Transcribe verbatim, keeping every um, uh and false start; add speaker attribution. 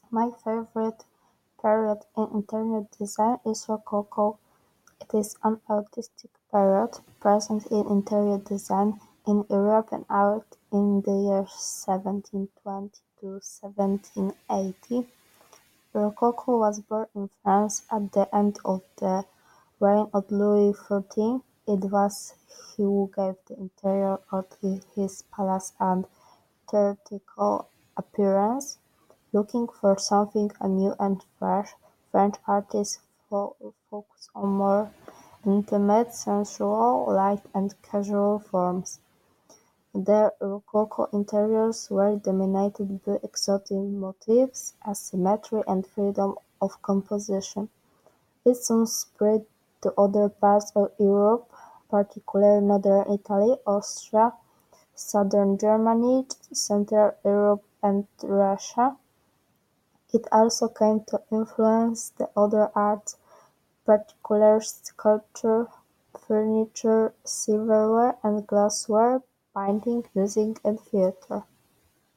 Speaker 1: My favorite period in interior design is Rococo. It is an artistic period present in interior design in European art in the years seventeen twenty to seventeen eighty. Rococo was born in France at the end of the reign of Louis the fourteenth. It was he who gave the interior of his palace a theatrical appearance. Looking for something new and fresh, French artists fo- focused on more intimate, sensual, light and casual forms. Their Rococo interiors were dominated by exotic motifs, asymmetry and freedom of composition. It soon spread to other parts of Europe, particularly northern Italy, Austria, southern Germany, Central Europe and Russia. It also came to influence the other arts, particularly sculpture, furniture, silverware and glassware, painting, music and theatre.